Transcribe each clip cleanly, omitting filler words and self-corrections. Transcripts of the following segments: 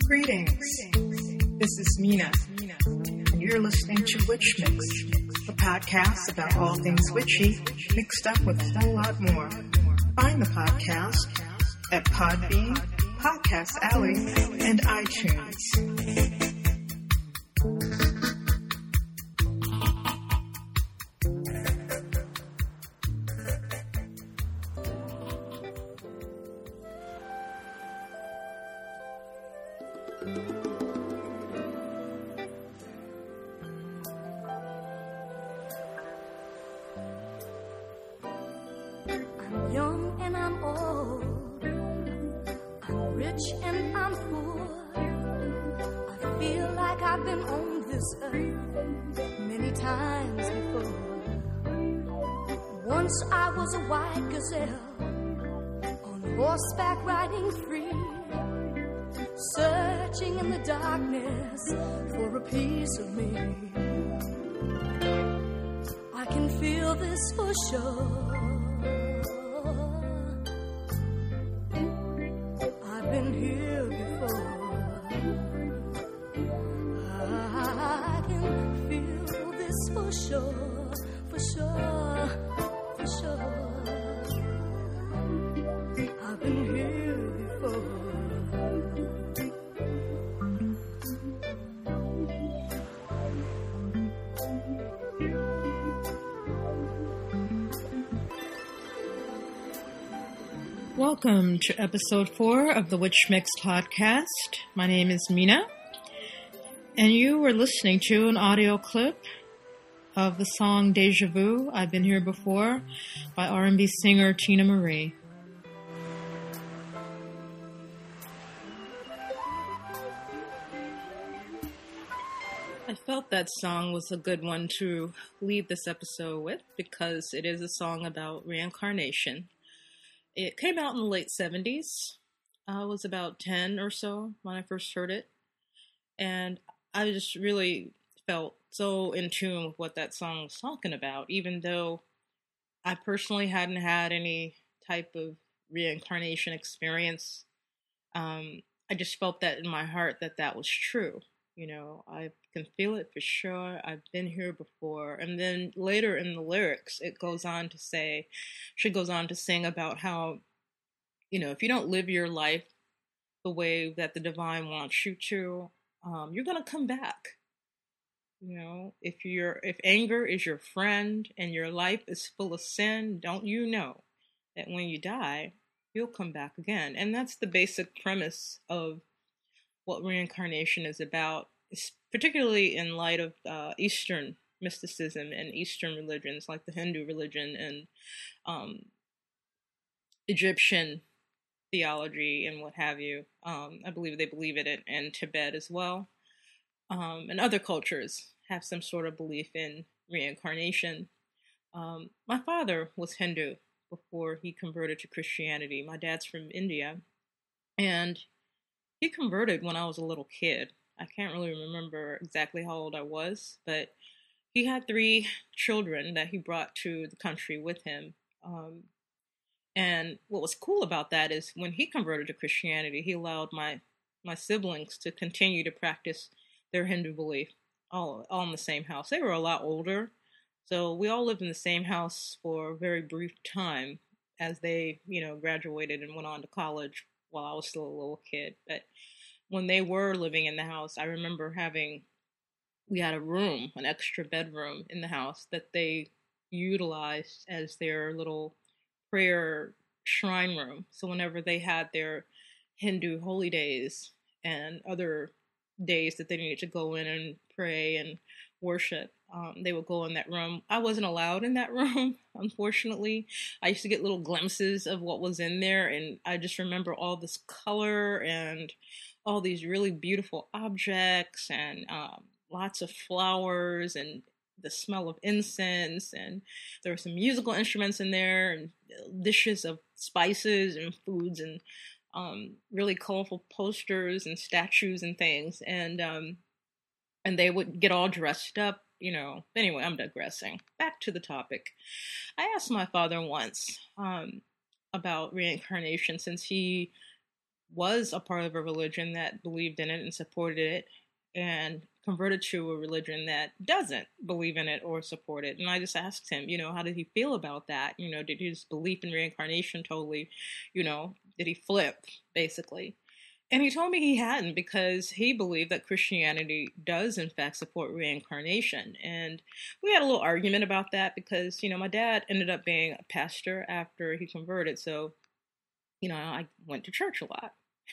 Greetings. This is Mina, and you're listening to Witch Mix, a podcast about all things witchy, mixed up with a whole lot more. Find the podcast at Podbean, Podcast Alley, and iTunes. I'm young and I'm old, I'm rich and I'm poor. I feel like I've been on this earth many times before. Once I was a white gazelle, on horseback riding free, searching in the darkness for a piece of me. I can feel this for sure. I've been here before. I can feel this for sure, for sure, for sure. I've been here before. Welcome to episode 4 of the Witch Mix podcast. My name is Mina, and you were listening to an audio clip of the song Deja Vu, I've Been Here Before, by R&B singer Tina Marie. I felt that song was a good one to lead this episode with because it is a song about reincarnation. It came out in the late 70s. I was about 10 or so when I first heard it. And I just really felt so in tune with what that song was talking about, even though I personally hadn't had any type of reincarnation experience. I just felt that in my heart that was true. You know, I can feel it for sure. I've been here before. And then later in the lyrics, she goes on to sing about how, you know, if you don't live your life the way that the divine wants you to, you're going to come back. You know, if anger is your friend and your life is full of sin, don't you know that when you die, you'll come back again? And that's the basic premise of what reincarnation is about, particularly in light of Eastern mysticism and Eastern religions like the Hindu religion and Egyptian theology and what have you. I believe they believe it in Tibet as well. And other cultures have some sort of belief in reincarnation. My father was Hindu before he converted to Christianity. My dad's from India, and he converted when I was a little kid. I can't really remember exactly how old I was, but he had 3 children that he brought to the country with him. And what was cool about that is when he converted to Christianity, he allowed my siblings to continue to practice their Hindu belief all in the same house. They were a lot older, so we all lived in the same house for a very brief time as they, you know, graduated and went on to college while I was still a little kid. But when they were living in the house, I remember we had a room, an extra bedroom in the house that they utilized as their little prayer shrine room. So whenever they had their Hindu holy days and other days that they needed to go in and pray and worship, they would go in that room. I wasn't allowed in that room, unfortunately. I used to get little glimpses of what was in there, and I just remember all this color and all these really beautiful objects and lots of flowers and the smell of incense, and there were some musical instruments in there and dishes of spices and foods and really colorful posters and statues and things, and they would get all dressed up, you know. Anyway, I'm digressing. Back to the topic. I asked my father once about reincarnation, since he was a part of a religion that believed in it and supported it, and converted to a religion that doesn't believe in it or support it. And I just asked him, how did he feel about that? Did his belief in reincarnation totally, did he flip, basically? And he told me he hadn't, because he believed that Christianity does, in fact, support reincarnation. And we had a little argument about that because, my dad ended up being a pastor after he converted. So, I went to church a lot.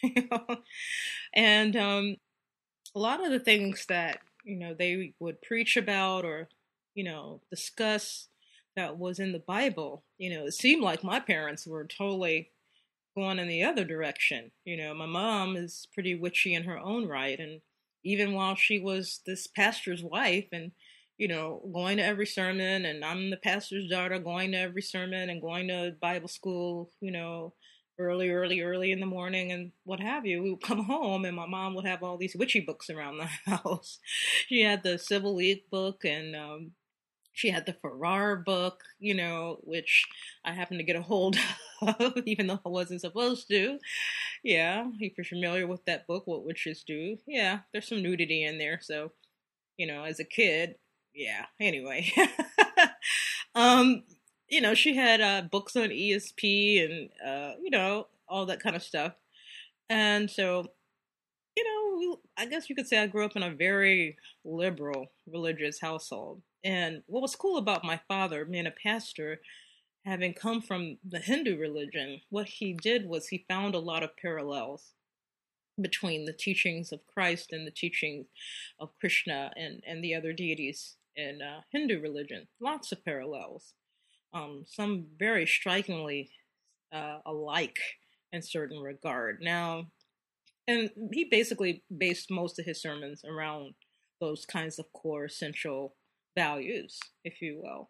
And a lot of the things that, they would preach about or, discuss that was in the Bible, it seemed like my parents were totally going in the other direction. My mom is pretty witchy in her own right. And even while she was this pastor's wife and, going to every sermon, and I'm the pastor's daughter going to every sermon and going to Bible school, early in the morning and what have you, we would come home and my mom would have all these witchy books around the house. She had the Civil League book, and she had the Farrar book, which I happened to get a hold of, even though I wasn't supposed to. Yeah, if you're familiar with that book, What Witches Do. Yeah, there's some nudity in there. So, as a kid, yeah, anyway. She had books on ESP and, all that kind of stuff. And so, I guess you could say I grew up in a very liberal religious household. And what was cool about my father, being a pastor, having come from the Hindu religion, what he did was he found a lot of parallels between the teachings of Christ and the teachings of Krishna and the other deities in Hindu religion. Lots of parallels. Some very strikingly alike in certain regard. Now, and he basically based most of his sermons around those kinds of core essential values, if you will.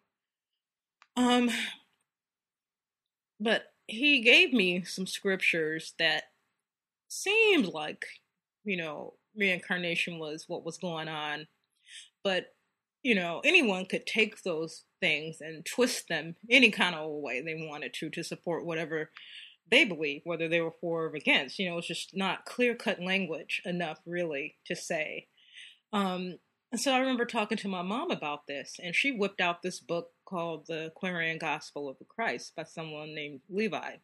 But he gave me some scriptures that seemed like, reincarnation was what was going on. But, anyone could take those things and twist them any kind of way they wanted to support whatever they believe, whether they were for or against. It's just not clear-cut language enough, really, to say. And so I remember talking to my mom about this, and she whipped out this book called The Quarian Gospel of the Christ by someone named Levi.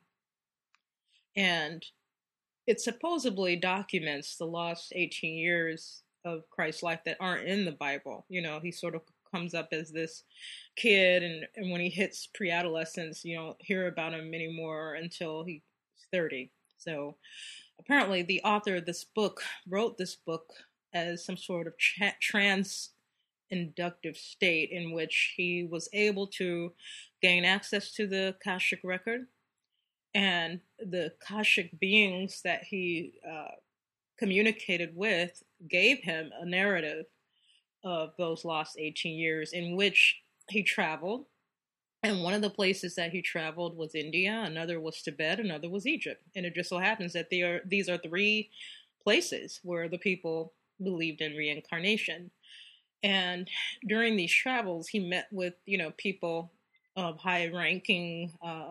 And it supposedly documents the lost 18 years of Christ's life that aren't in the Bible. He sort of comes up as this kid, and when he hits pre-adolescence, you don't hear about him anymore until he's 30. So apparently the author of this book wrote this book as some sort of trans-inductive state in which he was able to gain access to the Akashic record, and the Akashic beings that he communicated with gave him a narrative of those lost 18 years in which he traveled. And one of the places that he traveled was India, another was Tibet, another was Egypt. And it just so happens that these are three places where the people believed in reincarnation. And during these travels, he met with, people of high-ranking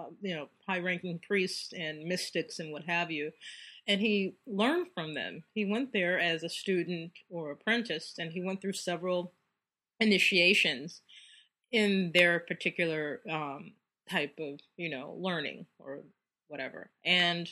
priests and mystics and what have you. And he learned from them. He went there as a student or apprentice, and he went through several initiations in their particular type of, learning or whatever. And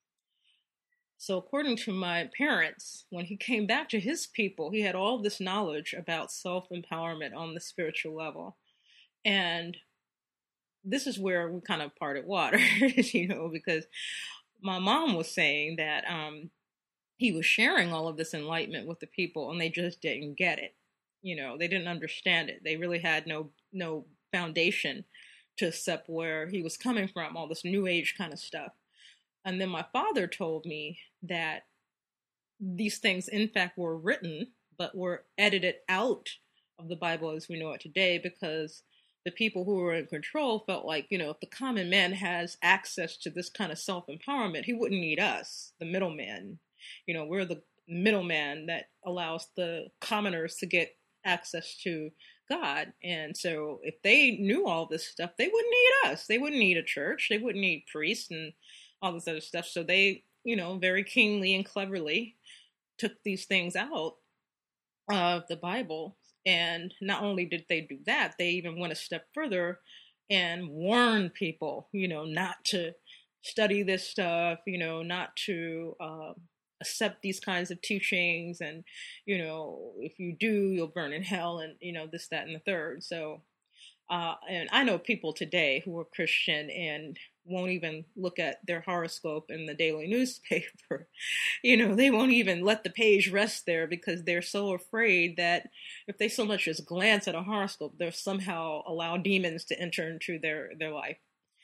so according to my parents, when he came back to his people, he had all this knowledge about self-empowerment on the spiritual level. And this is where we kind of parted water, because my mom was saying that he was sharing all of this enlightenment with the people and they just didn't get it. They didn't understand it. They really had no foundation to accept where he was coming from, all this new age kind of stuff. And then my father told me that these things, in fact, were written, but were edited out of the Bible as we know it today, because the people who were in control felt like, if the common man has access to this kind of self-empowerment, he wouldn't need us, the middleman. We're the middleman that allows the commoners to get access to God. And so if they knew all this stuff, they wouldn't need us. They wouldn't need a church. They wouldn't need priests and all this other stuff. So they very keenly and cleverly took these things out of the Bible. And not only did they do that, they even went a step further and warned people, not to study this stuff, not to accept these kinds of teachings. And, if you do, you'll burn in hell and, this, that, and the third. So, and I know people today who are Christian and won't even look at their horoscope in the daily newspaper. They won't even let the page rest there because they're so afraid that if they so much as glance at a horoscope, they'll somehow allow demons to enter into their life.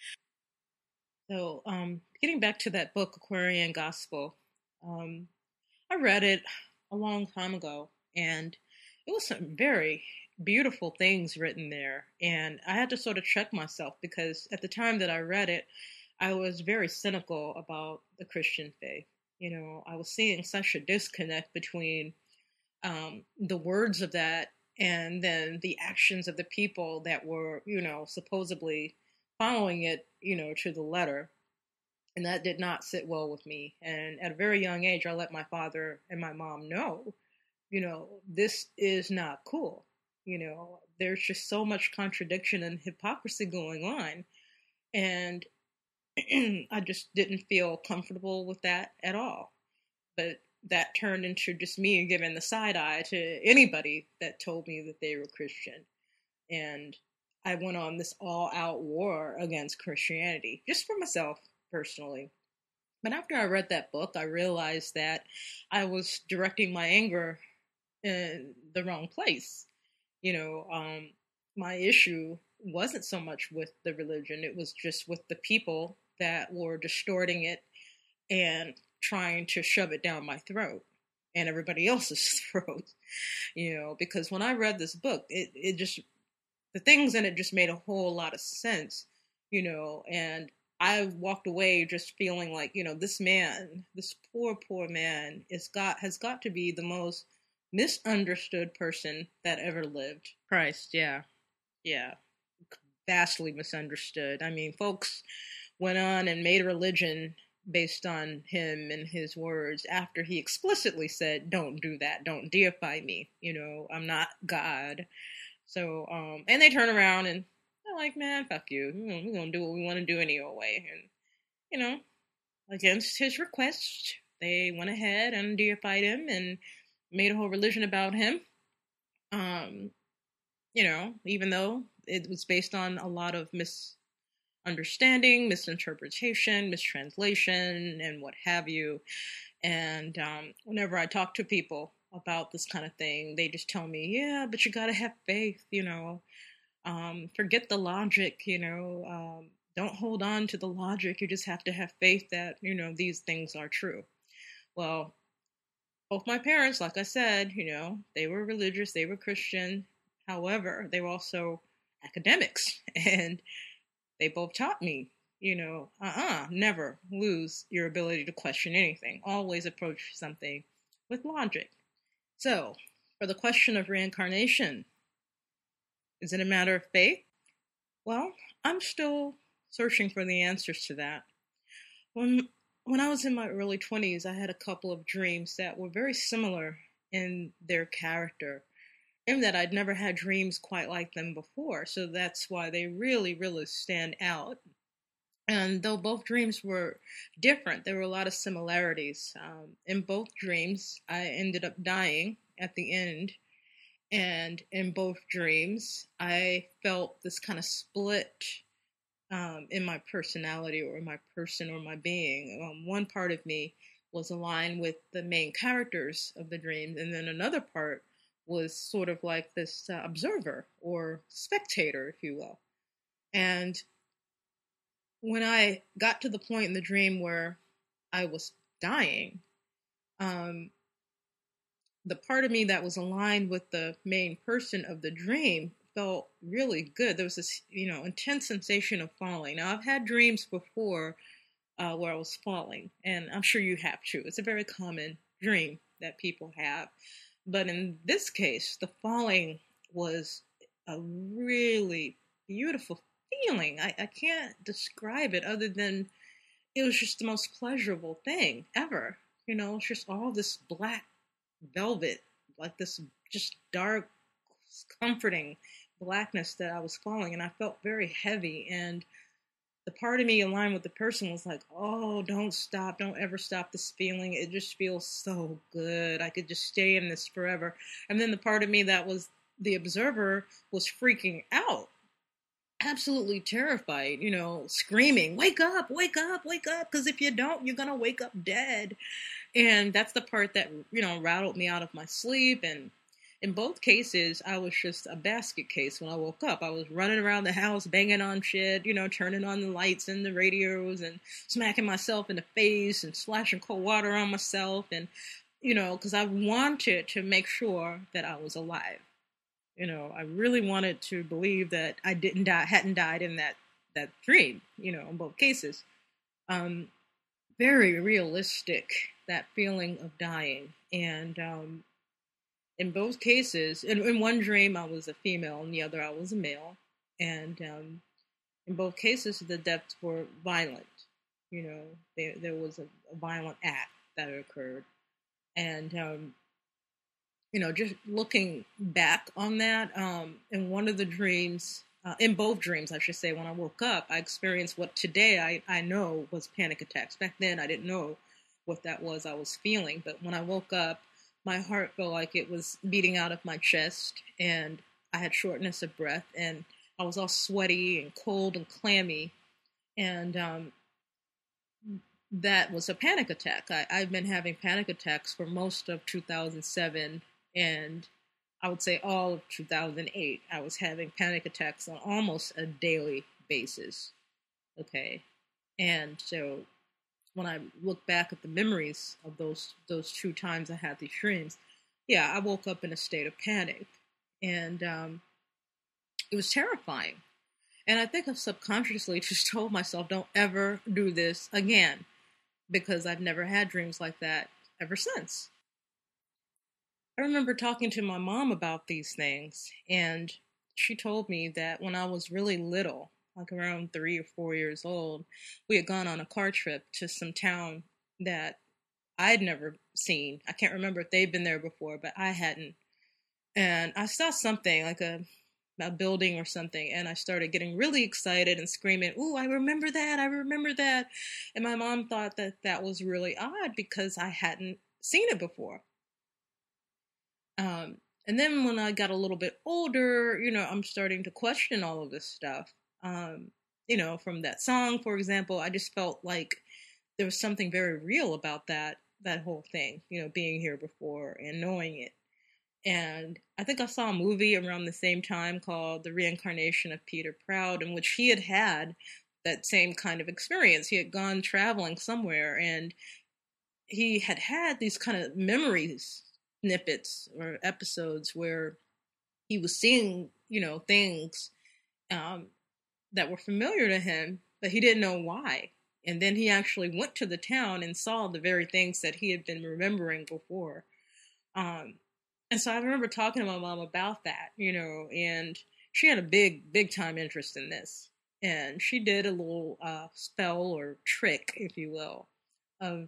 So, getting back to that book, Aquarian Gospel, um, I read it a long time ago, and it was some very beautiful things written there. And I had to sort of check myself because at the time that I read it, I was very cynical about the Christian faith. I was seeing such a disconnect between the words of that and then the actions of the people that were, supposedly following it, to the letter. And that did not sit well with me. And at a very young age, I let my father and my mom know, this is not cool. There's just so much contradiction and hypocrisy going on. And I just didn't feel comfortable with that at all. But that turned into just me giving the side eye to anybody that told me that they were Christian. And I went on this all out war against Christianity, just for myself personally. But after I read that book, I realized that I was directing my anger in the wrong place. My issue wasn't so much with the religion, it was just with the people that were distorting it and trying to shove it down my throat and everybody else's throat. Because when I read this book, it just, the things in it just made a whole lot of sense, and I walked away just feeling like, this man, this poor man, has got to be the most misunderstood person that ever lived. Christ, yeah. Yeah. Vastly misunderstood. I mean, folks went on and made a religion based on him and his words after he explicitly said, don't do that, don't deify me, I'm not God. So, and they turn around and they're like, man, fuck you, we're gonna do what we want to do anyway. And, against his request, they went ahead and deified him and made a whole religion about him. Even though it was based on a lot of misunderstanding, misinterpretation, mistranslation, and what have you. And whenever I talk to people about this kind of thing, they just tell me, yeah, but you gotta have faith, forget the logic, don't hold on to the logic. You just have to have faith that, these things are true. Well, both my parents, like I said, they were religious, they were Christian. However, they were also academics, and they both taught me, never lose your ability to question anything. Always approach something with logic. So, for the question of reincarnation, is it a matter of faith? Well, I'm still searching for the answers to that. When I was in my early 20s, I had a couple of dreams that were very similar in their character, and that I'd never had dreams quite like them before. So that's why they really, really stand out. And though both dreams were different, there were a lot of similarities. In both dreams, I ended up dying at the end. And in both dreams, I felt this kind of split in my personality or my person or my being. One part of me was aligned with the main characters of the dreams, and then another part was sort of like this observer or spectator, if you will. And when I got to the point in the dream where I was dying, the part of me that was aligned with the main person of the dream felt really good. There was this, intense sensation of falling. Now, I've had dreams before where I was falling, and I'm sure you have too. It's a very common dream that people have. But in this case, the falling was a really beautiful feeling. I can't describe it other than it was just the most pleasurable thing ever. It's just all this black velvet, like this just dark, comforting blackness that I was falling, and I felt very heavy. And the part of me aligned with the person was like, oh, don't stop, don't ever stop this feeling. It just feels so good. I could just stay in this forever. And then the part of me that was the observer was freaking out, absolutely terrified, screaming, wake up, wake up, wake up. Because if you don't, you're going to wake up dead. And that's the part that, rattled me out of my sleep. And in both cases, I was just a basket case when I woke up. I was running around the house, banging on shit, turning on the lights and the radios and smacking myself in the face and splashing cold water on myself. And, because I wanted to make sure that I was alive. I really wanted to believe that I hadn't died in that dream, in both cases. Very realistic, that feeling of dying. And in both cases, in one dream I was a female, in the other I was a male. And in both cases, the deaths were violent. There was a violent act that occurred. And just looking back on that, in one of the dreams, in both dreams, I should say, when I woke up, I experienced what today I know was panic attacks. Back then, I didn't know what that was I was feeling. But when I woke up, my heart felt like it was beating out of my chest, and I had shortness of breath, and I was all sweaty and cold and clammy. And that was a panic attack. I've been having panic attacks for most of 2007, and I would say all of 2008. I was having panic attacks on almost a daily basis. Okay. And so when I look back at the memories of those 2 times I had these dreams, yeah, I woke up in a state of panic. And it was terrifying. And I think I've subconsciously just told myself, don't ever do this again, because I've never had dreams like that ever since. I remember talking to my mom about these things, and she told me that when I was really little, like around 3 or 4 years old, we had gone on a car trip to some town that I'd never seen. I can't remember if they'd been there before, but I hadn't. And I saw something like a building or something, and I started getting really excited and screaming, "Ooh, I remember that, I remember that." And my mom thought that was really odd because I hadn't seen it before. And then when I got a little bit older, I'm starting to question all of this stuff. From that song, for example, I just felt like there was something very real about that whole thing, being here before and knowing it. And I think I saw a movie around the same time called The Reincarnation of Peter Proud, in which he had that same kind of experience. He had gone traveling somewhere, and he had these kind of memories, snippets or episodes where he was seeing, things that were familiar to him, but he didn't know why. And then he actually went to the town and saw the very things that he had been remembering before. And so I remember talking to my mom about that, and she had a big time interest in this. And she did a little spell or trick, if you will, of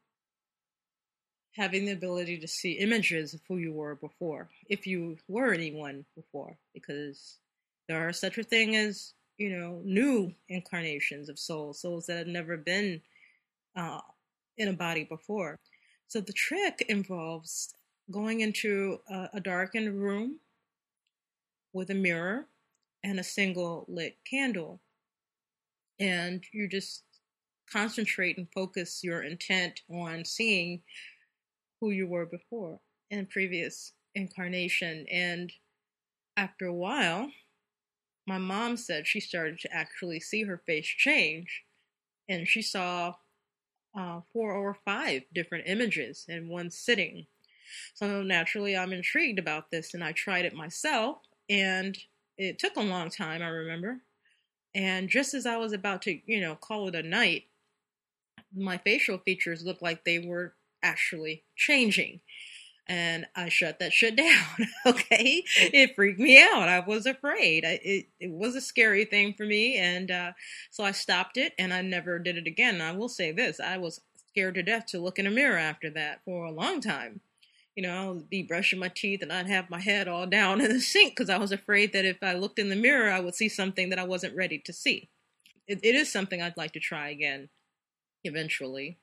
having the ability to see images of who you were before, if you were anyone before, because there are such a thing as, new incarnations of souls that had never been in a body before. So the trick involves going into a darkened room with a mirror and a single lit candle. And you just concentrate and focus your intent on seeing who you were before in previous incarnation. And after a while, my mom said she started to actually see her face change. And she saw 4 or 5 different images in one sitting. So naturally, I'm intrigued about this, and I tried it myself, and it took a long time, I remember. And just as I was about to, call it a night, my facial features looked like they were actually changing. And I shut that shit down. Okay, it freaked me out. I was afraid. It was a scary thing for me, and so I stopped it, and I never did it again. And I will say this: I was scared to death to look in a mirror after that for a long time. I'll be brushing my teeth, and I'd have my head all down in the sink because I was afraid that if I looked in the mirror, I would see something that I wasn't ready to see. It is something I'd like to try again eventually.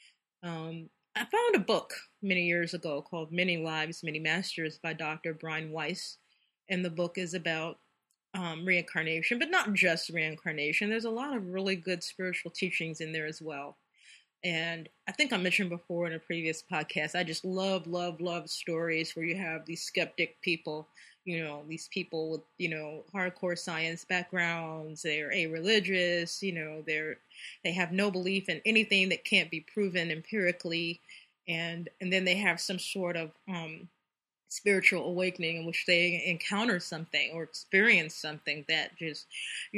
I found a book many years ago called Many Lives, Many Masters by Dr. Brian Weiss. And the book is about reincarnation, but not just reincarnation. There's a lot of really good spiritual teachings in there as well. And I think I mentioned before in a previous podcast, I just love, love, love stories where you have these skeptic people, these people with, hardcore science backgrounds. They're a-religious, they have no belief in anything that can't be proven empirically. And then they have some sort of spiritual awakening in which they encounter something or experience something that just,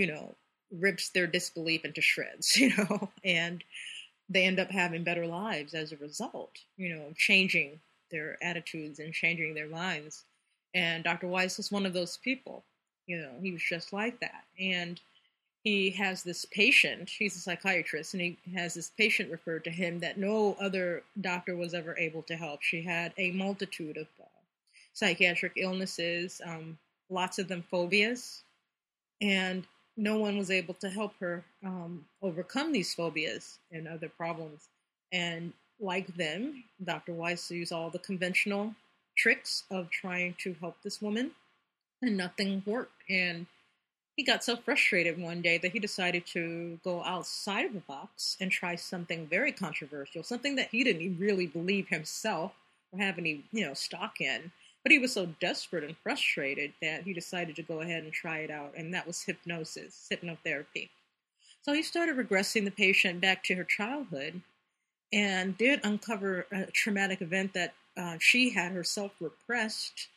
rips their disbelief into shreds, and they end up having better lives as a result, changing their attitudes and changing their minds. And Dr. Weiss was one of those people. He was just like that. And he has this patient, he's a psychiatrist, and he has this patient referred to him that no other doctor was ever able to help. She had a multitude of psychiatric illnesses, lots of them phobias, and no one was able to help her overcome these phobias and other problems. And like them, Dr. Weiss used all the conventional tricks of trying to help this woman, and nothing worked. And he got so frustrated one day that he decided to go outside of the box and try something very controversial, something that he didn't really believe himself or have any, stock in. But he was so desperate and frustrated that he decided to go ahead and try it out, and that was hypnotherapy. So he started regressing the patient back to her childhood and did uncover a traumatic event that she had herself repressed.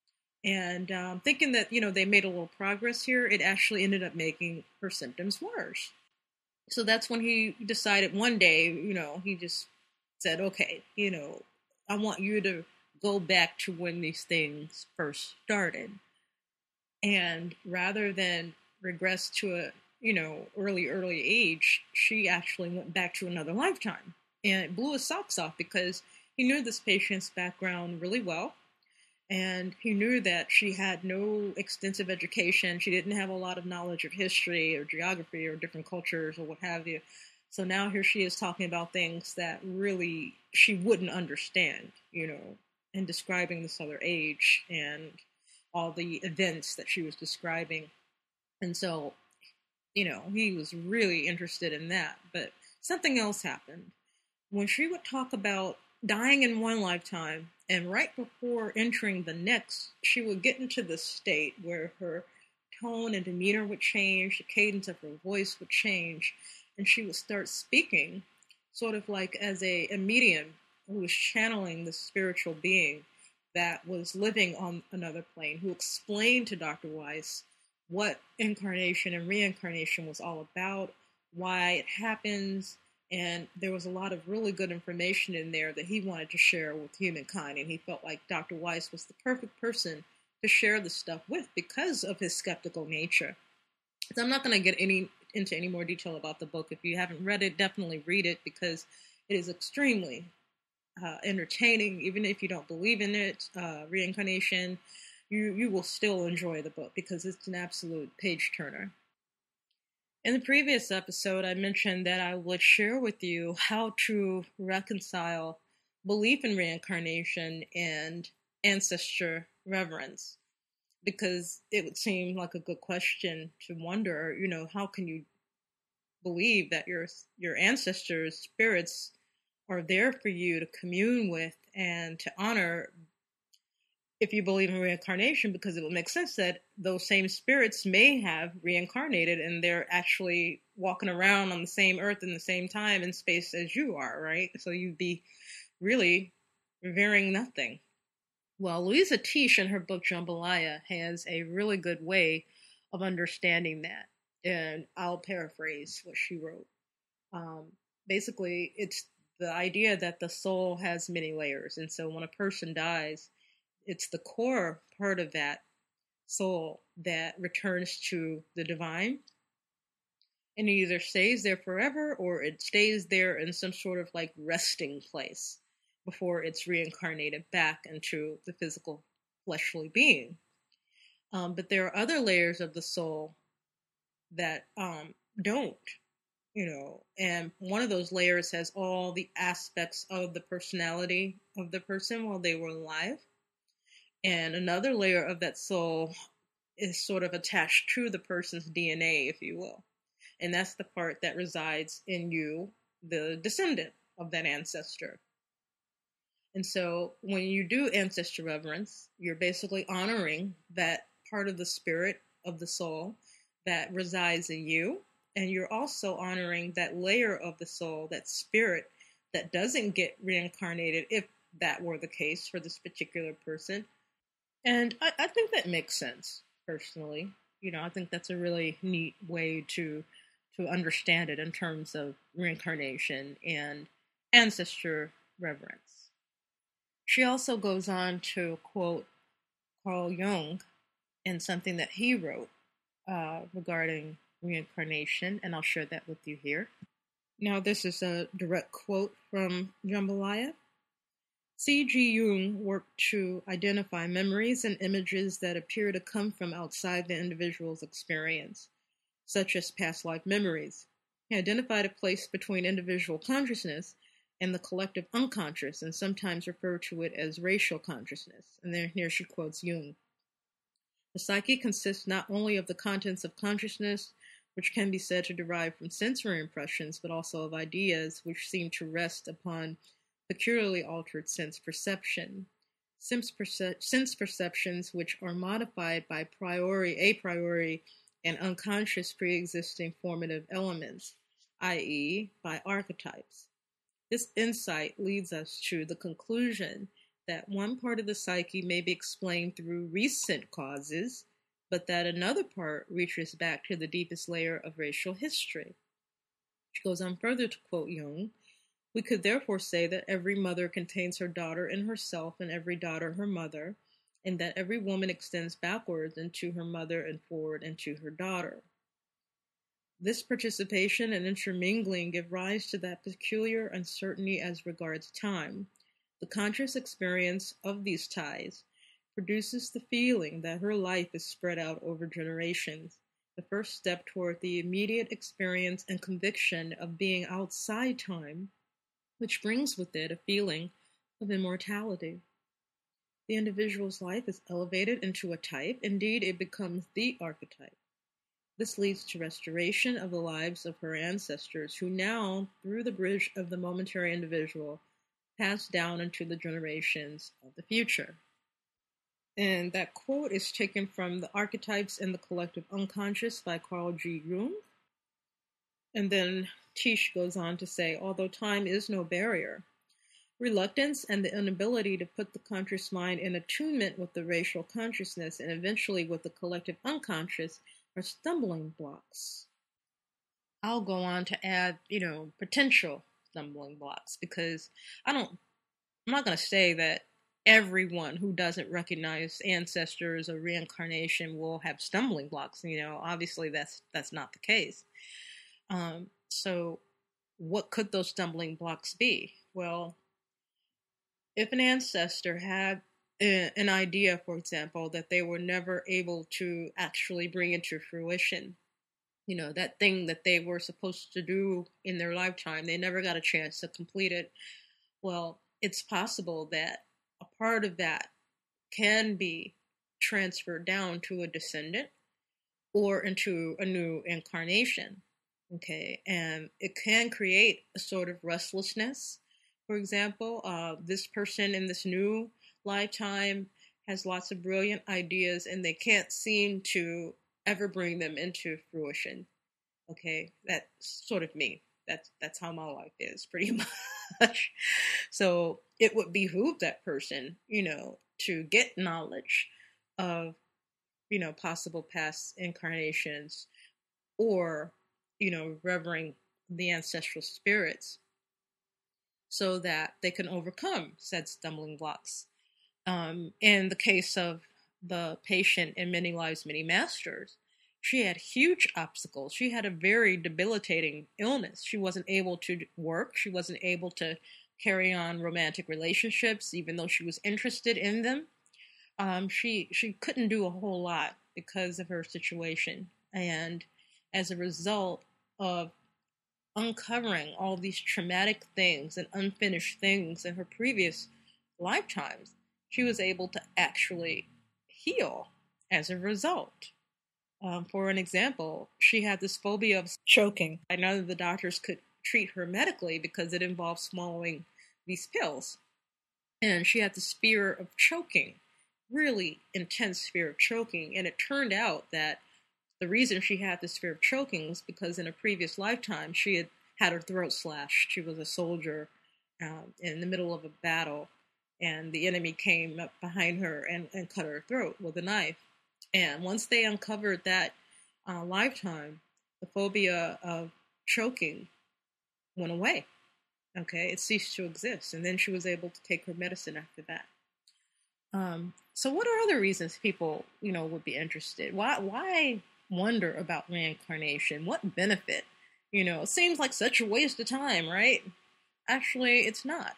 And thinking that, they made a little progress here, it actually ended up making her symptoms worse. So that's when he decided one day, he just said, okay, I want you to go back to when these things first started. And rather than regress to a, early age, she actually went back to another lifetime. And it blew his socks off because he knew this patient's background really well. And he knew that she had no extensive education. She didn't have a lot of knowledge of history or geography or different cultures or what have you. So now here she is talking about things that really she wouldn't understand, and describing this other age and all the events that she was describing. And so, he was really interested in that. But something else happened. When she would talk about dying in one lifetime, and right before entering the next, she would get into this state where her tone and demeanor would change, the cadence of her voice would change, and she would start speaking sort of like as a medium who was channeling the spiritual being that was living on another plane, who explained to Dr. Weiss what incarnation and reincarnation was all about, why it happens. And there was a lot of really good information in there that he wanted to share with humankind. And he felt like Dr. Weiss was the perfect person to share this stuff with because of his skeptical nature. So I'm not going to get into any more detail about the book. If you haven't read it, definitely read it because it is extremely entertaining. Even if you don't believe in it, reincarnation, you will still enjoy the book because it's an absolute page turner. In the previous episode, I mentioned that I would share with you how to reconcile belief in reincarnation and ancestor reverence, because it would seem like a good question to wonder, how can you believe that your ancestors' spirits are there for you to commune with and to honor if you believe in reincarnation, because it would make sense that those same spirits may have reincarnated and they're actually walking around on the same earth in the same time and space as you are, right? So you'd be really revering nothing. Well, Louisa Teach in her book Jambalaya has a really good way of understanding that. And I'll paraphrase what she wrote. Basically, it's the idea that the soul has many layers. And so when a person dies, it's the core part of that soul that returns to the divine, and it either stays there forever or it stays there in some sort of like resting place before it's reincarnated back into the physical fleshly being. But there are other layers of the soul that don't, and one of those layers has all the aspects of the personality of the person while they were alive. And another layer of that soul is sort of attached to the person's DNA, if you will. And that's the part that resides in you, the descendant of that ancestor. And so when you do ancestor reverence, you're basically honoring that part of the spirit of the soul that resides in you. And you're also honoring that layer of the soul, that spirit that doesn't get reincarnated, if that were the case for this particular person. And I think that makes sense, personally. I think that's a really neat way to understand it in terms of reincarnation and ancestor reverence. She also goes on to quote Carl Jung in something that he wrote regarding reincarnation, and I'll share that with you here. Now, this is a direct quote from Jambalaya. C.G. Jung worked to identify memories and images that appear to come from outside the individual's experience, such as past life memories. He identified a place between individual consciousness and the collective unconscious, and sometimes referred to it as racial consciousness. And here she quotes Jung. The psyche consists not only of the contents of consciousness, which can be said to derive from sensory impressions, but also of ideas which seem to rest upon peculiarly altered sense perception. Sense perceptions which are modified by a priori, and unconscious pre-existing formative elements, i.e., by archetypes. This insight leads us to the conclusion that one part of the psyche may be explained through recent causes, but that another part reaches back to the deepest layer of racial history. She goes on further to quote Jung. We could therefore say that every mother contains her daughter in herself and every daughter her mother, and that every woman extends backwards into her mother and forward into her daughter. This participation and intermingling give rise to that peculiar uncertainty as regards time. The conscious experience of these ties produces the feeling that her life is spread out over generations, the first step toward the immediate experience and conviction of being outside time, which brings with it a feeling of immortality. The individual's life is elevated into a type, indeed it becomes the archetype. This leads to restoration of the lives of her ancestors, who now, through the bridge of the momentary individual, pass down into the generations of the future. And that quote is taken from The Archetypes and the Collective Unconscious by Carl G. Jung. And then Tish goes on to say, although time is no barrier, reluctance and the inability to put the conscious mind in attunement with the racial consciousness and eventually with the collective unconscious are stumbling blocks. I'll go on to add, potential stumbling blocks, because I'm not going to say that everyone who doesn't recognize ancestors or reincarnation will have stumbling blocks. Obviously that's not the case. So what could those stumbling blocks be? Well, if an ancestor had an idea, for example, that they were never able to actually bring into fruition, that thing that they were supposed to do in their lifetime, they never got a chance to complete it. Well, it's possible that a part of that can be transferred down to a descendant or into a new incarnation. Okay, and it can create a sort of restlessness. For example, this person in this new lifetime has lots of brilliant ideas and they can't seem to ever bring them into fruition. Okay, that's sort of me. That's how my life is, pretty much. So it would behoove that person, to get knowledge of, possible past incarnations, or, revering the ancestral spirits, so that they can overcome said stumbling blocks. In the case of the patient in Many Lives, Many Masters, she had huge obstacles. She had a very debilitating illness. She wasn't able to work. She wasn't able to carry on romantic relationships, even though she was interested in them. She couldn't do a whole lot because of her situation. And as a result of uncovering all these traumatic things and unfinished things in her previous lifetimes, she was able to actually heal as a result. For an example, she had this phobia of choking. None of the doctors could treat her medically because it involved swallowing these pills. And she had this fear of choking, really intense fear of choking. And it turned out that the reason she had this fear of choking was because in a previous lifetime she had her throat slashed. She was a soldier in the middle of a battle, and the enemy came up behind her and cut her throat with a knife. And once they uncovered that lifetime, the phobia of choking went away. Okay, it ceased to exist, and then she was able to take her medicine after that. So what are other reasons people, would be interested? Why wonder about reincarnation? What benefit? It seems like such a waste of time, right? Actually, it's not.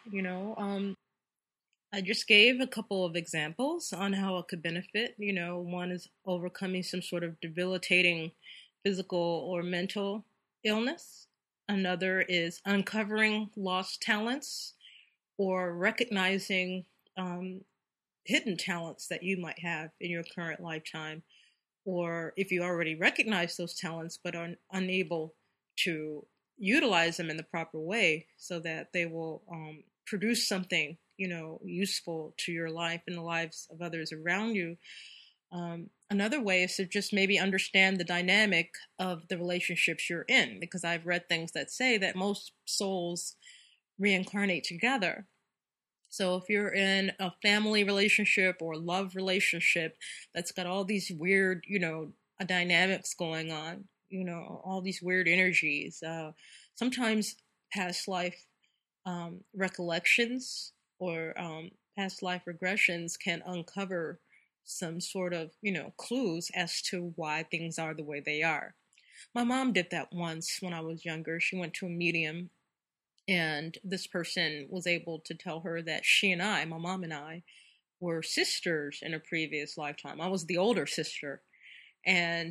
I just gave a couple of examples on how it could benefit. One is overcoming some sort of debilitating physical or mental illness. Another is uncovering lost talents or recognizing hidden talents that you might have in your current lifetime. Or if you already recognize those talents but are unable to utilize them in the proper way so that they will produce something, useful to your life and the lives of others around you. Another way is to just maybe understand the dynamic of the relationships you're in, because I've read things that say that most souls reincarnate together. So if you're in a family relationship or love relationship that's got all these weird, dynamics going on, all these weird energies, sometimes past life recollections or past life regressions can uncover some sort of, clues as to why things are the way they are. My mom did that once when I was younger. She went to a medium, and this person was able to tell her that she and I, my mom and I, were sisters in a previous lifetime. I was the older sister. And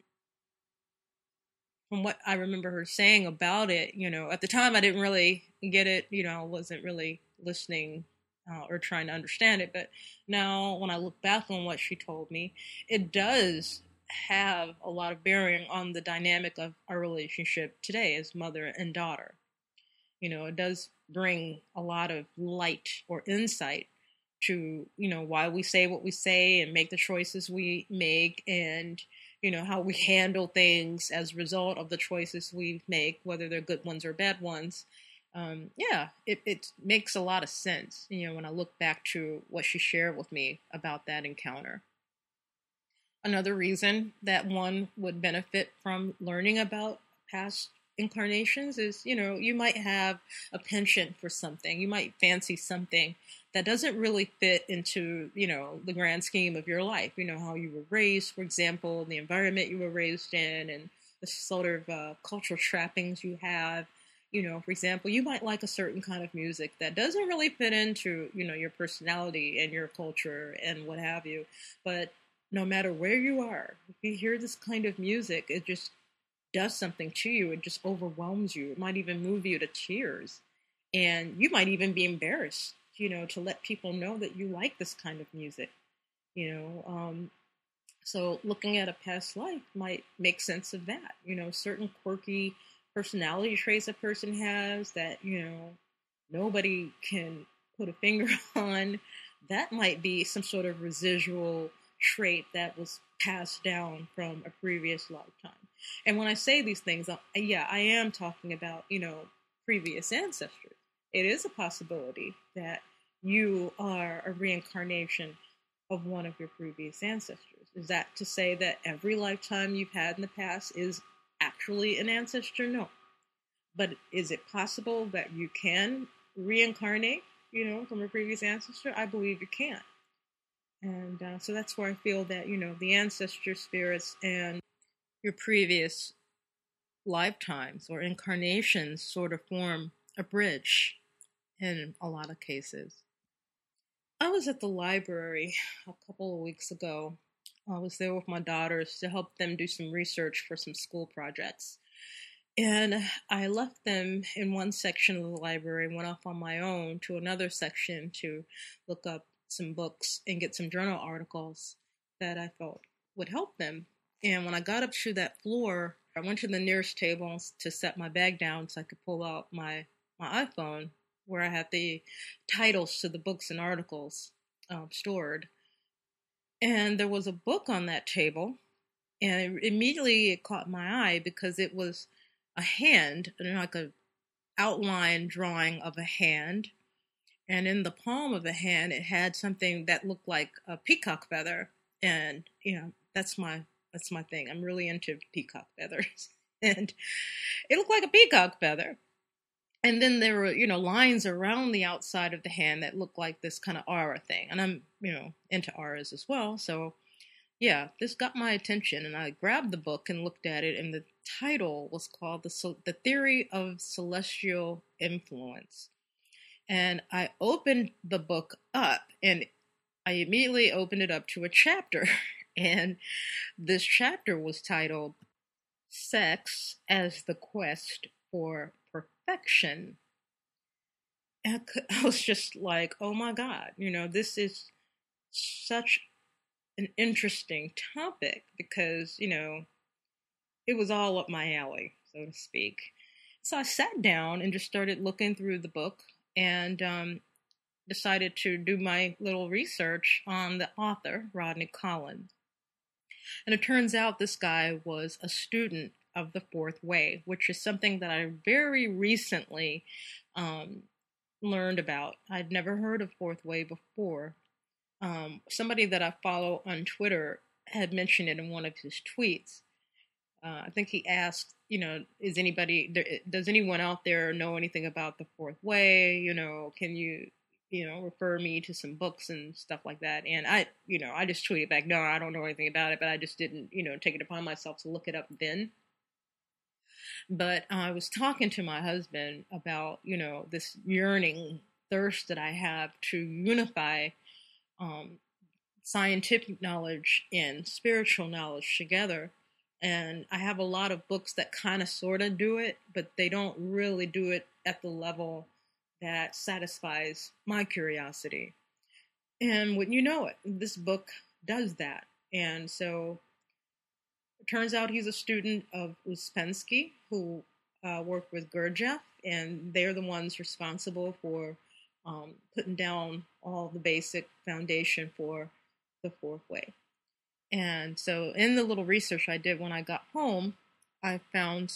from what I remember her saying about it, at the time I didn't really get it. I wasn't really listening or trying to understand it. But now when I look back on what she told me, it does have a lot of bearing on the dynamic of our relationship today as mother and daughter. It does bring a lot of light or insight to, why we say what we say and make the choices we make, and, how we handle things as a result of the choices we make, whether they're good ones or bad ones. It makes a lot of sense, when I look back to what she shared with me about that encounter. Another reason that one would benefit from learning about past incarnations is, you might have a penchant for something. You might fancy something that doesn't really fit into, the grand scheme of your life. How you were raised, for example, the environment you were raised in, and the sort of cultural trappings you have. For example, you might like a certain kind of music that doesn't really fit into, your personality and your culture and what have you. But no matter where you are, if you hear this kind of music, it just does something to you. It just overwhelms you. It might even move you to tears. And you might even be embarrassed, to let people know that you like this kind of music. So looking at a past life might make sense of that. Certain quirky personality traits a person has that, nobody can put a finger on. That might be some sort of residual trait that was passed down from a previous lifetime. And when I say these things, I am talking about, previous ancestors. It is a possibility that you are a reincarnation of one of your previous ancestors. Is that to say that every lifetime you've had in the past is actually an ancestor? No. But is it possible that you can reincarnate, from a previous ancestor? I believe you can. And so that's where I feel that, the ancestor spirits and your previous lifetimes or incarnations sort of form a bridge in a lot of cases. I was at the library a couple of weeks ago. I was there with my daughters to help them do some research for some school projects. And I left them in one section of the library and went off on my own to another section to look up some books and get some journal articles that I felt would help them. And when I got up to that floor, I went to the nearest table to set my bag down so I could pull out my iPhone where I had the titles to the books and articles stored. And there was a book on that table, and immediately it caught my eye because it was a hand, like a outline drawing of a hand. And in the palm of the hand, it had something that looked like a peacock feather. And, that's my thing. I'm really into peacock feathers. And it looked like a peacock feather. And then there were, lines around the outside of the hand that looked like this kind of aura thing. And I'm, into auras as well. So, yeah, this got my attention. And I grabbed the book and looked at it. And the title was called The Theory of Celestial Influence. And I opened the book up, and I immediately opened it up to a chapter. And this chapter was titled Sex as the Quest for Perfection. And I was just like, oh my God, this is such an interesting topic because, it was all up my alley, so to speak. So I sat down and just started looking through the book and decided to do my little research on the author, Rodney Collins. And it turns out this guy was a student of the Fourth Way, which is something that I very recently learned about. I'd never heard of Fourth Way before. Somebody that I follow on Twitter had mentioned it in one of his tweets. I think he asked, does anyone out there know anything about the Fourth Way? Can you, refer me to some books and stuff like that? And I just tweeted back, no, I don't know anything about it, but I just didn't, take it upon myself to look it up then. But I was talking to my husband about, this yearning thirst that I have to unify scientific knowledge and spiritual knowledge together. And I have a lot of books that kind of sort of do it, but they don't really do it at the level that satisfies my curiosity. And wouldn't you know it, this book does that. And so it turns out he's a student of Ouspensky, who worked with Gurdjieff, and they're the ones responsible for putting down all the basic foundation for the Fourth Way. And so in the little research I did when I got home, I found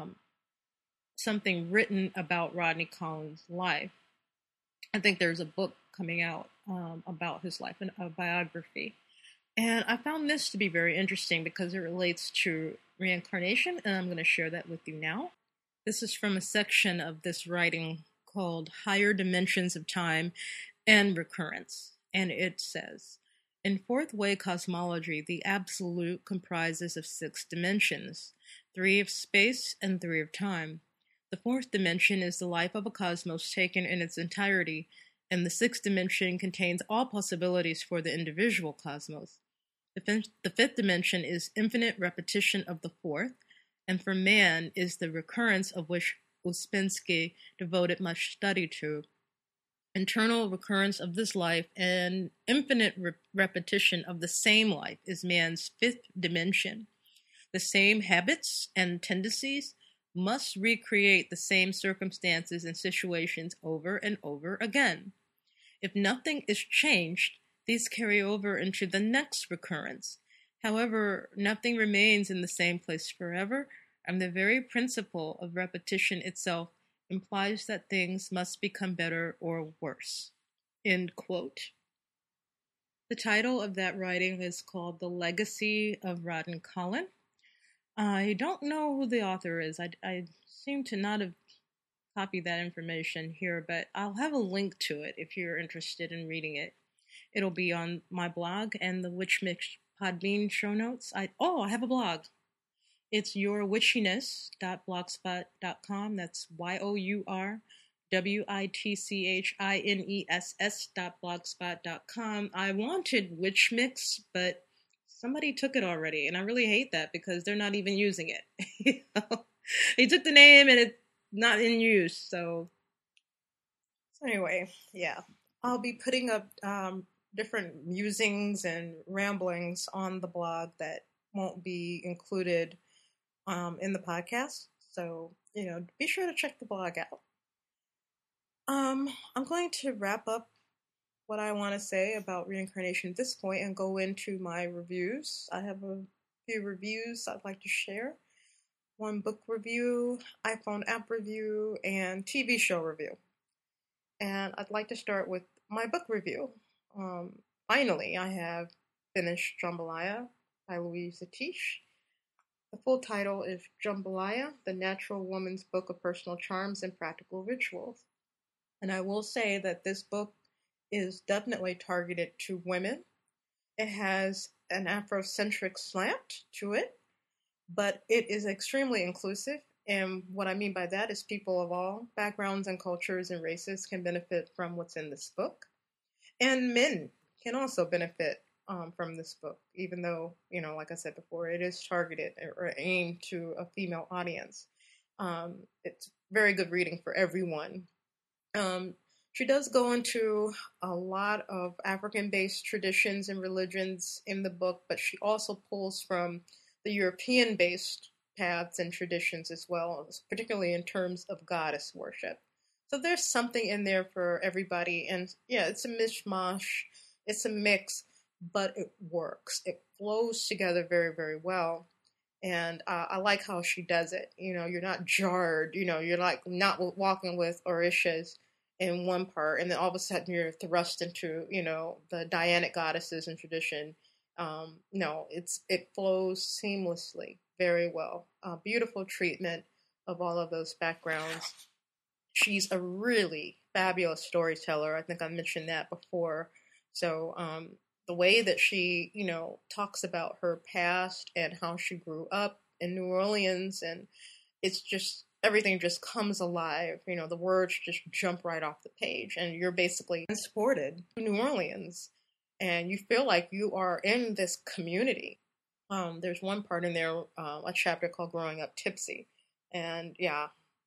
something written about Rodney Collins' life. I think there's a book coming out about his life, a biography. And I found this to be very interesting because it relates to reincarnation, and I'm going to share that with you now. This is from a section of this writing called Higher Dimensions of Time and Recurrence. And it says, in Fourth Way cosmology, the absolute comprises of 6 dimensions, 3 of space and 3 of time. The 4th dimension is the life of a cosmos taken in its entirety, and the 6th dimension contains all possibilities for the individual cosmos. The 5th dimension is infinite repetition of the 4th, and for man is the recurrence of which Ouspensky devoted much study to. Internal recurrence of this life and infinite repetition of the same life is man's 5th dimension. The same habits and tendencies must recreate the same circumstances and situations over and over again. If nothing is changed, these carry over into the next recurrence. However, nothing remains in the same place forever, and the very principle of repetition itself implies that things must become better or worse. End quote. The title of that writing is called The Legacy of Rodney Collins. I don't know who the author is. I seem to not have copy that information here, but I'll have a link to it if you're interested in reading it. It'll be on my blog and the Witch Mix Podbean show notes. I have a blog. It's yourwitchiness.blogspot.com. That's yourwitchiness.blogspot.com. I wanted Witch Mix, but somebody took it already, and I really hate that because they're not even using it. They took the name and it's not in use. So anyway, yeah, I'll be putting up different musings and ramblings on the blog that won't be included in the podcast. So, be sure to check the blog out. I'm going to wrap up what I want to say about reincarnation at this point and go into my reviews. I have a few reviews I'd like to share. One book review, iPhone app review, and TV show review. And I'd like to start with my book review. Finally, I have finished Jambalaya by Louise Atish. The full title is Jambalaya, The Natural Woman's Book of Personal Charms and Practical Rituals. And I will say that this book is definitely targeted to women. It has an Afrocentric slant to it, but it is extremely inclusive. And what I mean by that is people of all backgrounds and cultures and races can benefit from what's in this book. And men can also benefit from this book, even though, like I said before, it is targeted or aimed to a female audience. It's very good reading for everyone. She does go into a lot of African-based traditions and religions in the book, but she also pulls from the European-based paths and traditions as well, particularly in terms of goddess worship. So there's something in there for everybody, and yeah, it's a mishmash, it's a mix, but it works. It flows together very, very well, and I like how she does it. You're not jarred, you're like not walking with Orishas in one part, and then all of a sudden you're thrust into, the Dianic goddesses and tradition. No, it flows seamlessly, very well. Beautiful treatment of all of those backgrounds. She's a really fabulous storyteller. I think I mentioned that before. So the way that she, talks about her past and how she grew up in New Orleans, and it's just, everything just comes alive. The words just jump right off the page, and you're basically transported to New Orleans, and you feel like you are in this community. There's one part in there, a chapter called Growing Up Tipsy, and yeah,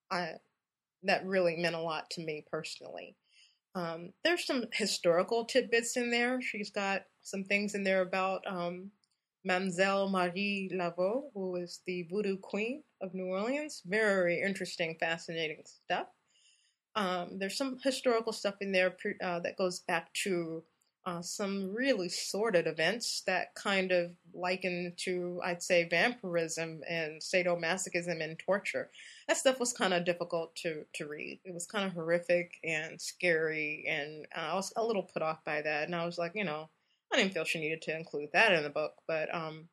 that really meant a lot to me personally. There's some historical tidbits in there. She's got some things in there about Mamselle Marie Laveau, who is the voodoo queen of New Orleans. Very interesting, fascinating stuff. There's some historical stuff in there that goes back to some really sordid events that kind of liken to, I'd say, vampirism and sadomasochism and torture. That stuff was kind of difficult to read. It was kind of horrific and scary, and I was a little put off by that. And I was like, I didn't feel she needed to include that in the book, but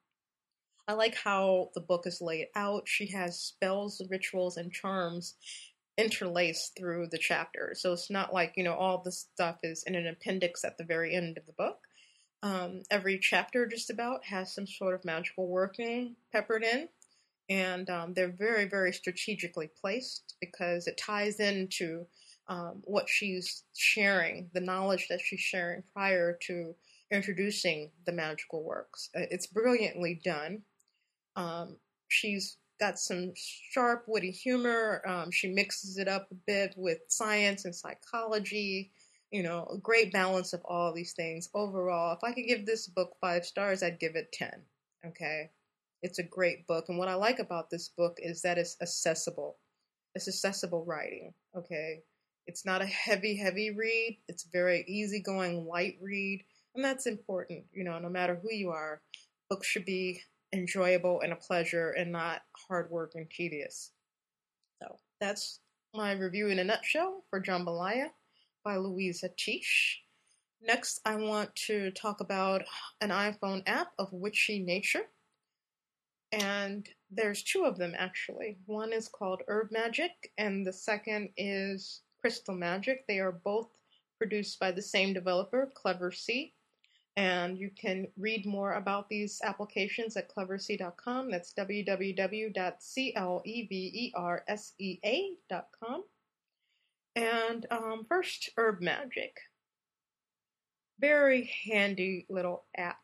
I like how the book is laid out. She has spells, rituals, and charms interlaced through the chapter. So it's not like, all the stuff is in an appendix at the very end of the book. Every chapter just about has some sort of magical working peppered in. And they're very, very strategically placed because it ties into what she's sharing, the knowledge that she's sharing prior to introducing the magical works. It's brilliantly done. She's got some sharp, witty humor. She mixes it up a bit with science and psychology. A great balance of all these things. Overall, if I could give this book 5 stars, I'd give it 10. Okay? It's a great book. And what I like about this book is that it's accessible. It's accessible writing. Okay? It's not a heavy, heavy read. It's a very easygoing, light read. And that's important. No matter who you are, books should be enjoyable and a pleasure and not hard work and tedious. So that's my review in a nutshell for Jambalaya by Louise Atish. Next, I want to talk about an iPhone app of witchy nature. And there's two of them actually. One is called Herb Magic, and the second is Crystal Magic. They are both produced by the same developer, Cleverseat. And you can read more about these applications at cleverseat.com. That's www.cleversea.com. And first, Herb Magic. Very handy little app.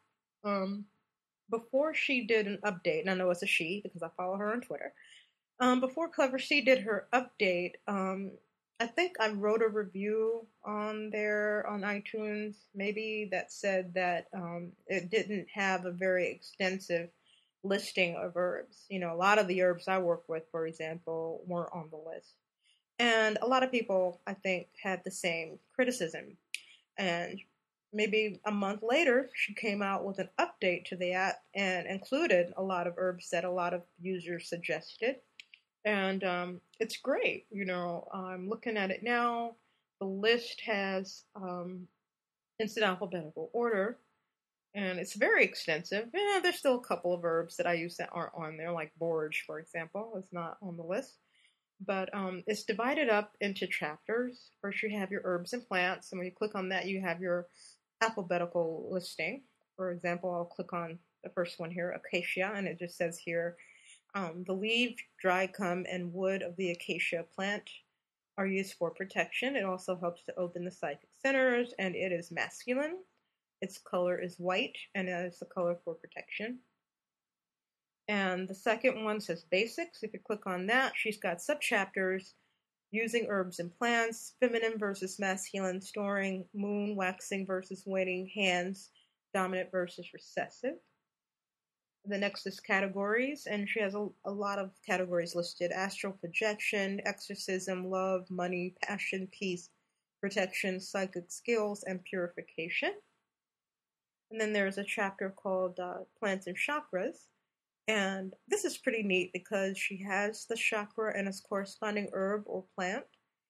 Before she did an update, and I know it's a she because I follow her on Twitter. Before Cleverseat did her update, I think I wrote a review on there on iTunes, maybe, that said that it didn't have a very extensive listing of herbs. You know, a lot of the herbs I work with, for example, weren't on the list. And a lot of people, I think, had the same criticism. And maybe a month later, she came out with an update to the app and included a lot of herbs that a lot of users suggested. And it's great. You know, I'm looking at it now. The list has it's in alphabetical order, and it's very extensive. Yeah, there's still a couple of herbs that I use that aren't on there, like borage, for example, is not on the list. But it's divided up into chapters. First, you have your herbs and plants, and when you click on that, you have your alphabetical listing. For example, I'll click on the first one here, acacia, and it just says here, the leaf, dry gum, and wood of the acacia plant are used for protection. It also helps to open the psychic centers, and it is masculine. Its color is white, and that is the color for protection. And the second one says basics. If you click on that, she's got subchapters using herbs and plants, feminine versus masculine, storing, moon, waxing versus waning, hands, dominant versus recessive. The next is categories, and she has a lot of categories listed: astral projection, exorcism, love, money, passion, peace, protection, psychic skills, and purification. And then there's a chapter called plants and chakras. And this is pretty neat because she has the chakra and its corresponding herb or plant.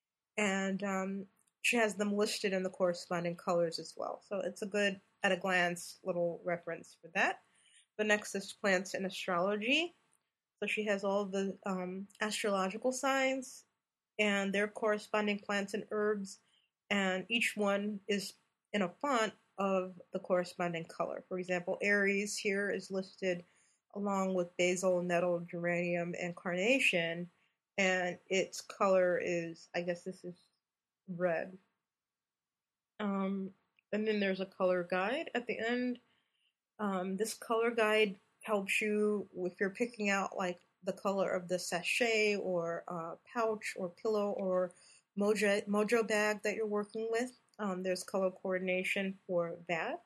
And she has them listed in the corresponding colors as well. So it's a good, at a glance, little reference for that. The next is plants and astrology. So she has all the astrological signs and their corresponding plants and herbs, and each one is in a font of the corresponding color. For example, Aries here is listed along with basil, nettle, geranium, and carnation, and its color is, I guess this is red. And then there's a color guide at the end. This color guide helps you if you're picking out like the color of the sachet or pouch or pillow or mojo bag that you're working with. There's color coordination for that.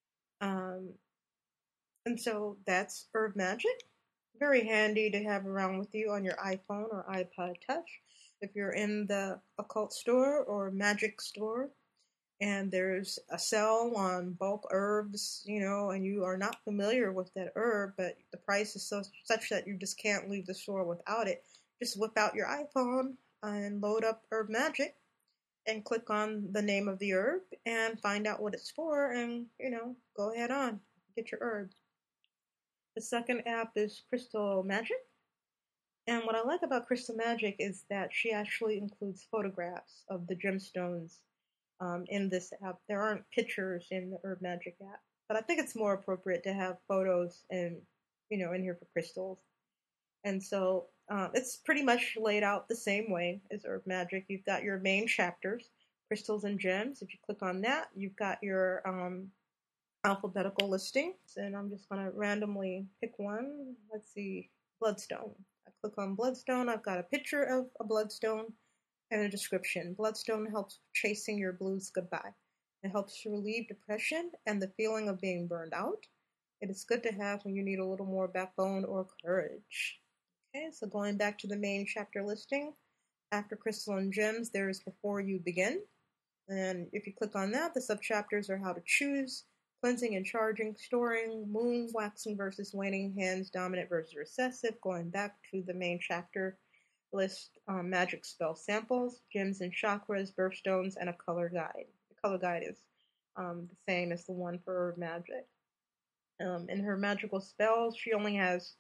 And so that's Herb Magic. Very handy to have around with you on your iPhone or iPod Touch. If you're in the occult store or magic store, and there's a sale on bulk herbs, you know, and you are not familiar with that herb, but the price is such that you just can't leave the store without it, just whip out your iPhone and load up Herb Magic and click on the name of the herb and find out what it's for and, you know, go ahead on, get your herb. The second app is Crystal Magic. And what I like about Crystal Magic is that she actually includes photographs of the gemstones in this app. There aren't pictures in the Herb Magic app, but I think it's more appropriate to have photos and, you know, in here for crystals. And so it's pretty much laid out the same way as Herb Magic. You've got your main chapters, crystals and gems. If you click on that, you've got your alphabetical listing. And I'm just going to randomly pick one. Let's see, Bloodstone. I click on Bloodstone. I've got a picture of a bloodstone and a description. Bloodstone helps chasing your blues goodbye. It helps to relieve depression and the feeling of being burned out. It is good to have when you need a little more backbone or courage. Okay, so going back to the main chapter listing, after crystal and gems, there is before you begin. And if you click on that, the subchapters are how to choose, cleansing and charging, storing, moon, waxing versus waning, hands, dominant versus recessive. Going back to the main chapter list, magic spell samples, gems and chakras, birthstones, and a color guide. The color guide is the same as the one for Herb Magic. In her magical spells, she only has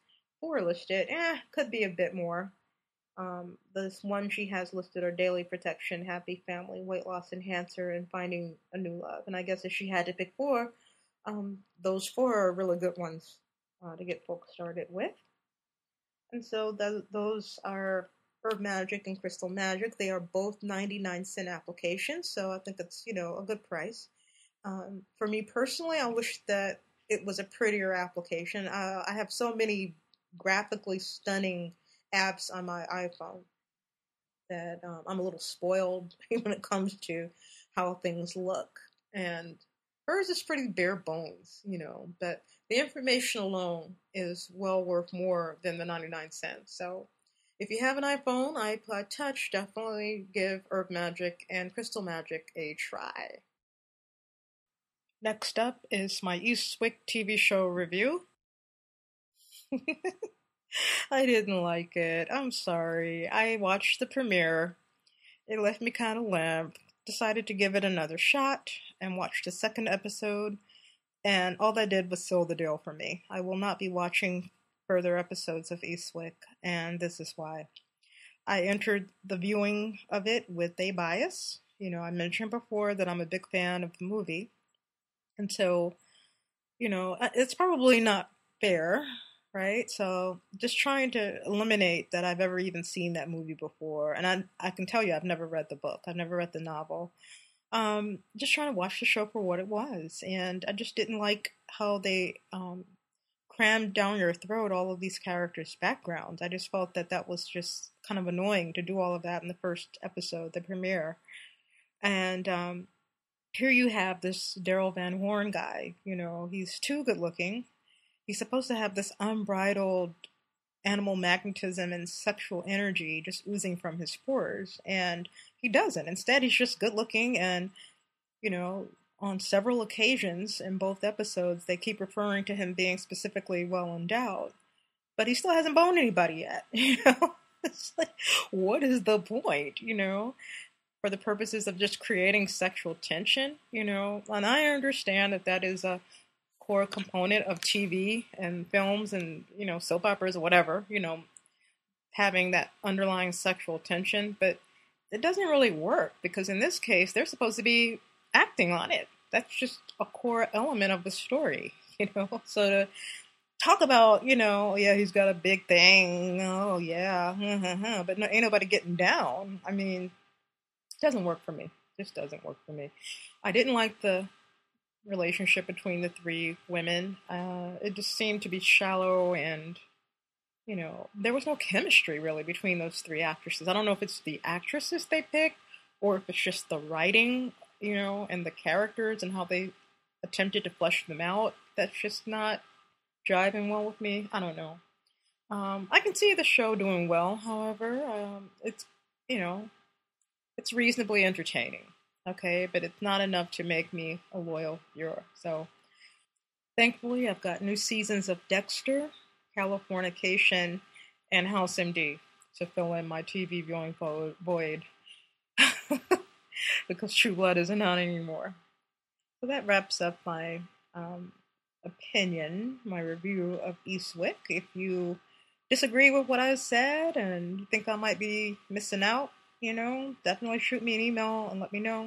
4 listed. Could be a bit more. This one she has listed are daily protection, happy family, weight loss enhancer, and finding a new love. And I guess if she had to pick 4, those 4 are really good ones to get folks started with. And so those are Herb Magic and Crystal Magic. They are both 99-cent applications, so I think it's, a good price. For me personally, I wish that it was a prettier application. I have so many graphically stunning apps on my iPhone that I'm a little spoiled when it comes to how things look. And hers is pretty bare bones, but the information alone is well worth more than the 99 cents. So if you have an iPhone, iPod Touch, definitely give Herb Magic and Crystal Magic a try. Next up is my Eastwick TV show review. I didn't like it. I'm sorry. I watched the premiere. It left me kind of limp. Decided to give it another shot and watched the second episode, and all that did was seal the deal for me. I will not be watching further episodes of Eastwick, and this is why. I entered the viewing of it with a bias. I mentioned before that I'm a big fan of the movie, and so, it's probably not fair, right? So just trying to eliminate that I've ever even seen that movie before. And I can tell you I've never read the book. I've never read the novel. Just trying to watch the show for what it was. And I just didn't like how they crammed down your throat all of these characters' backgrounds. I just felt that was just kind of annoying to do all of that in the first episode, the premiere. And here you have this Daryl Van Horn guy. He's too good looking. He's supposed to have this unbridled animal magnetism and sexual energy just oozing from his pores, and he doesn't. Instead, he's just good looking, and, on several occasions in both episodes, they keep referring to him being specifically well endowed, but he still hasn't boned anybody yet, It's like, what is the point, for the purposes of just creating sexual tension, And I understand that is a core component of TV and films and, soap operas or whatever, having that underlying sexual tension, but it doesn't really work because in this case, they're supposed to be acting on it. That's just a core element of the story, So to talk about, yeah, he's got a big thing. Oh, yeah. But ain't nobody getting down. I mean, it doesn't work for me. Just doesn't work for me. I didn't like the relationship between the 3 women. It just seemed to be shallow and, there was no chemistry really between those 3 actresses. I don't know if it's the actresses they picked or if it's just the writing, and the characters and how they attempted to flesh them out. That's just not jiving well with me. I don't know. I can see the show doing well, however. It's, it's reasonably entertaining. Okay, but it's not enough to make me a loyal viewer. So, thankfully, I've got new seasons of Dexter, Californication, and House MD to fill in my TV viewing void. Because True Blood isn't on anymore. So that wraps up my opinion, my review of Eastwick. If you disagree with what I said and you think I might be missing out, definitely shoot me an email and let me know,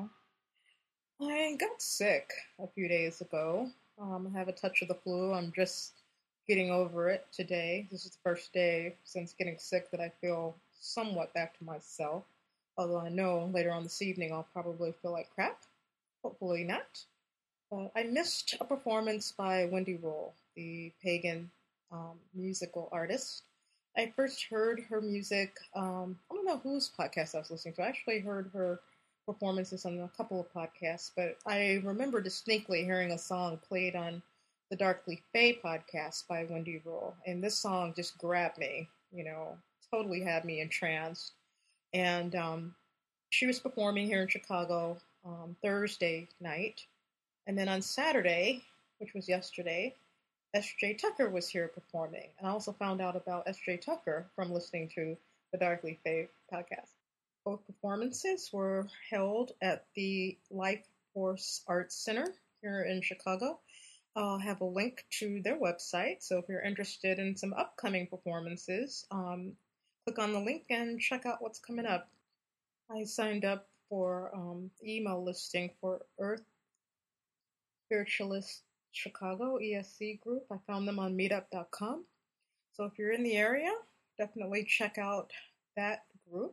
I got sick a few days ago. I have a touch of the flu. I'm just getting over it today. This is the first day since getting sick that I feel somewhat back to myself. Although I know later on this evening I'll probably feel like crap. Hopefully not. I missed a performance by Wendy Roll, the pagan musical artist. I first heard her music, I don't know whose podcast I was listening to. I actually heard her performances on a couple of podcasts, but I remember distinctly hearing a song played on the Darkly Fae podcast by Wendy Roll, and this song just grabbed me, totally had me entranced. And she was performing here in Chicago Thursday night, and then on Saturday, which was yesterday, S.J. Tucker was here performing. And I also found out about S.J. Tucker from listening to the Darkly Fae podcast. Both performances were held at the Life Force Arts Center here in Chicago. I'll have a link to their website. So if you're interested in some upcoming performances, click on the link and check out what's coming up. I signed up for email listing for Earth Spiritualist Chicago ESC group. I found them on meetup.com. So if you're in the area, definitely check out that group.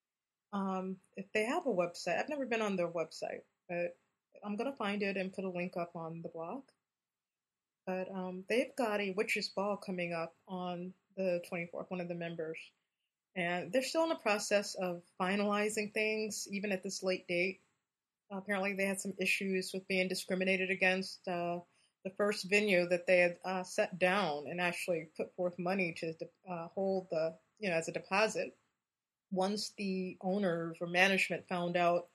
If they have a website, I've never been on their website, but I'm going to find it and put a link up on the blog. But they've got a Witches Ball coming up on the 24th, one of the members. And they're still in the process of finalizing things, even at this late date. Apparently they had some issues with being discriminated against. The first venue that they had set down and actually put forth money to hold the, as a deposit. Once the owners or management found out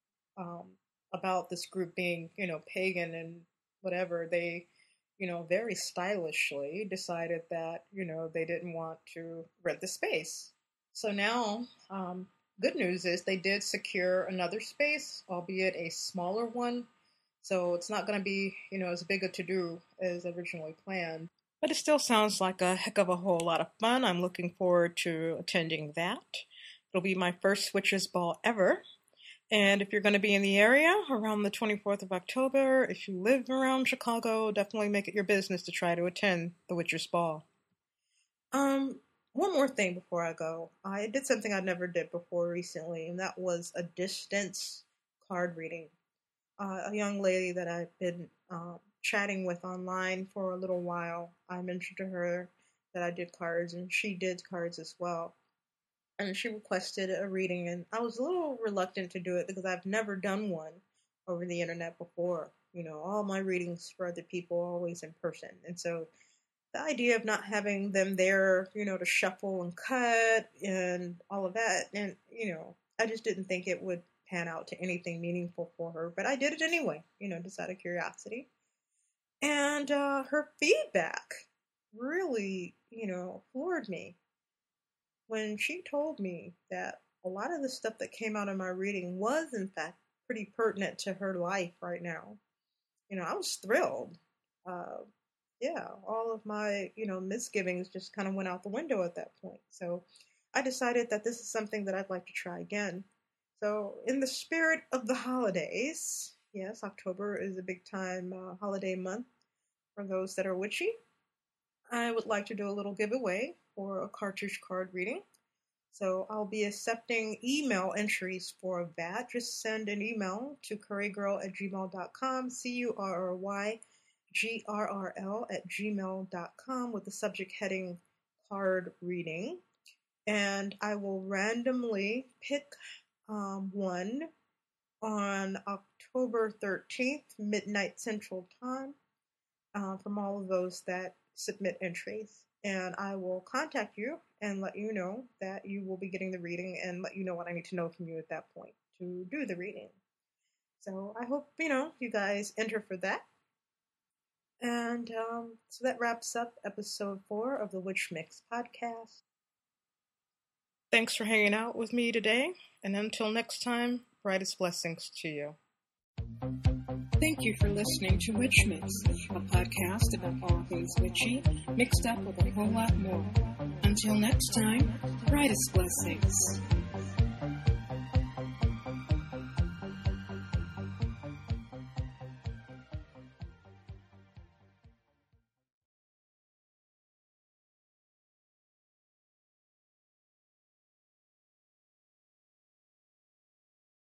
about this group being, pagan and whatever, they, very stylishly decided that, they didn't want to rent the space. So now, good news is they did secure another space, albeit a smaller one. So it's not going to be, as big a to-do as originally planned. But it still sounds like a heck of a whole lot of fun. I'm looking forward to attending that. It'll be my first Witches Ball ever. And if you're going to be in the area around the 24th of October, if you live around Chicago, definitely make it your business to try to attend the Witches Ball. One more thing before I go. I did something I never did before recently, and that was a distance card reading. A young lady that I've been chatting with online for a little while, I mentioned to her that I did cards, and she did cards as well. And she requested a reading, and I was a little reluctant to do it because I've never done one over the internet before. All my readings for other people are always in person. And so the idea of not having them there, to shuffle and cut and all of that, and, I just didn't think it would pan out to anything meaningful for her. But I did it anyway, just out of curiosity. And her feedback really, floored me. When she told me that a lot of the stuff that came out of my reading was, in fact, pretty pertinent to her life right now, I was thrilled. All of my, misgivings just kind of went out the window at that point. So I decided that this is something that I'd like to try again. So in the spirit of the holidays, yes, October is a big time holiday month for those that are witchy. I would like to do a little giveaway for a cartridge card reading. So I'll be accepting email entries for that. Just send an email to currygirl@gmail.com, currygrrl@gmail.com with the subject heading card reading. And I will randomly pick one on October 13th, midnight Central Time, from all of those that submit entries. And I will contact you and let you know that you will be getting the reading and let you know what I need to know from you at that point to do the reading. So I hope, you guys enter for that. And so that wraps up episode 4 of the Witch Mix podcast. Thanks for hanging out with me today. And until next time, brightest blessings to you. Thank you for listening to Witch Mix, a podcast about all things witchy, mixed up with a whole lot more. Until next time, brightest blessings.